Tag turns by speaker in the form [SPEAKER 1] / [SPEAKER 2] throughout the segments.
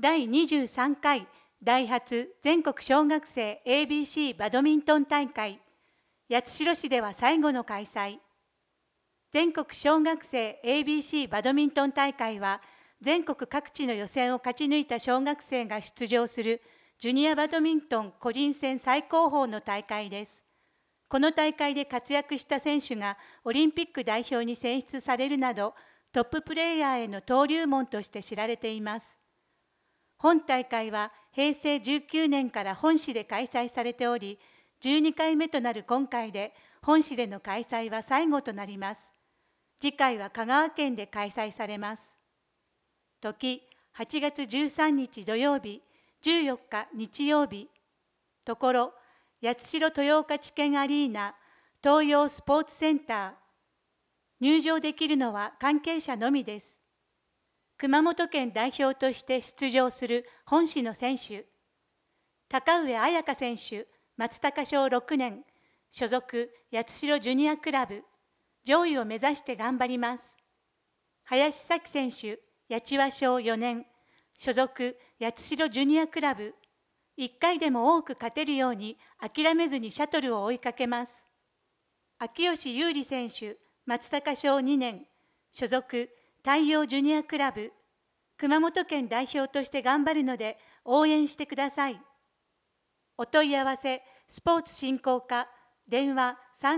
[SPEAKER 1] 第23回ダイハツ全国小学生 ABC バドミントン大会、八代市では最後の開催。全国小学生 ABC バドミントン大会は、全国各地の予選を勝ち抜いた小学生が出場するジュニアバドミントン個人戦最高峰の大会です。この大会で活躍した選手がオリンピック代表に選出されるなど、トッププレーヤーへの登竜門として知られています。本大会は平成19年から本市で開催されており、12回目となる今回で本市での開催は最後となります。次回は香川県で開催されます。時、8月13日土曜日、14日日曜日。ところ、八代豊岡地検アリーナ、東洋スポーツセンター。入場できるのは関係者のみです。熊本県代表として出場する本市の選手。高上彩香選手、松高小6年、所属八代ジュニアクラブ。上位を目指して頑張ります。林咲選手、八千小4年、所属八代ジュニアクラブ。1回でも多く勝てるように諦めずにシャトルを追いかけます。秋吉優里選手、松高小2年、所属太陽ジュニアクラブ。熊本県代表として頑張るので応援してください。お問い合わせ、スポーツ振興課、電話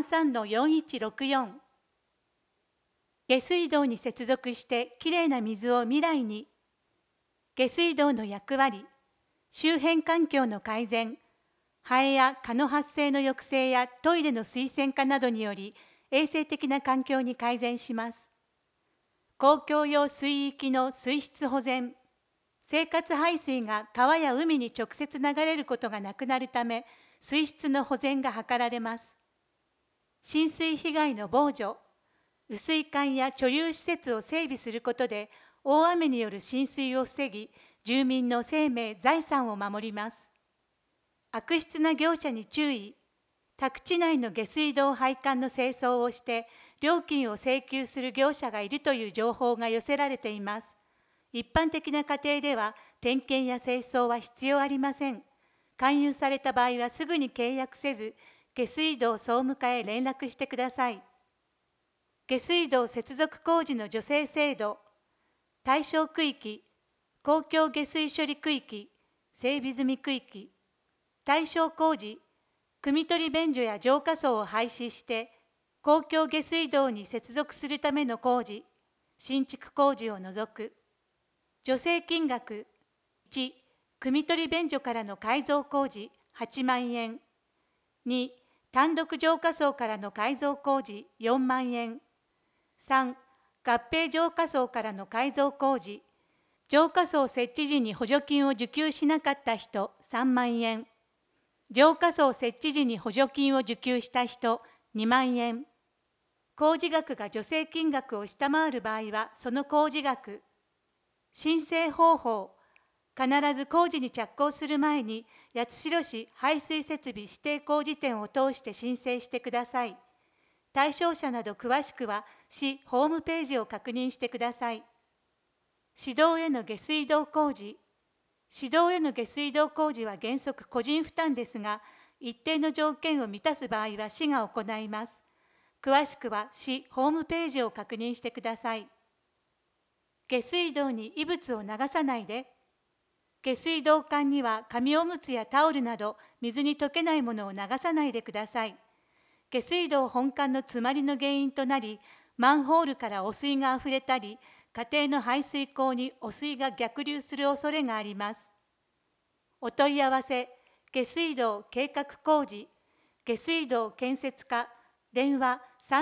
[SPEAKER 1] 33-4164。下水道に接続してきれいな水を未来に。下水道の役割、周辺環境の改善、ハエや蚊の発生の抑制やトイレの水洗化などにより衛生的な環境に改善します。公共用水域の水質保全、生活排水が川や海に直接流れることがなくなるため、水質の保全が図られます。浸水被害の防除、雨水管や貯留施設を整備することで、大雨による浸水を防ぎ、住民の生命・財産を守ります。悪質な業者に注意。宅地内の下水道配管の清掃をして、料金を請求する業者がいるという情報が寄せられています。一般的な家庭では、点検や清掃は必要ありません。勧誘された場合はすぐに契約せず、下水道総務課へ連絡してください。下水道接続工事の助成制度、対象区域、公共下水処理区域、整備済み区域、対象工事、汲み取り便所や浄化槽を廃止して、公共下水道に接続するための工事、新築工事を除く。助成金額、1、汲み取り便所からの改造工事8万円。2、単独浄化槽からの改造工事4万円。3、合併浄化槽からの改造工事、浄化槽設置時に補助金を受給しなかった人3万円。浄化槽設置時に補助金を受給した人2万円。工事額が助成金額を下回る場合はその工事額。申請方法。必ず工事に着工する前に八代市排水設備指定工事店を通して申請してください。対象者など詳しくは市ホームページを確認してください。市道への下水道工事。市道への下水道工事は原則個人負担ですが、一定の条件を満たす場合は市が行います。詳しくは市ホームページを確認してください。下水道に異物を流さないで。下水道管には紙おむつやタオルなど水に溶けないものを流さないでください。下水道本管の詰まりの原因となり、マンホールから汚水があふれたり、家庭の排水溝に汚水が逆流する恐れがあります。お問い合わせ、下水道計画工事、下水道建設課、電話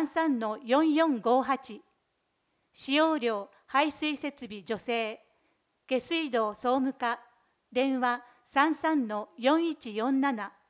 [SPEAKER 1] 33-4458。使用料排水設備助成、下水道総務課、電話33-4147。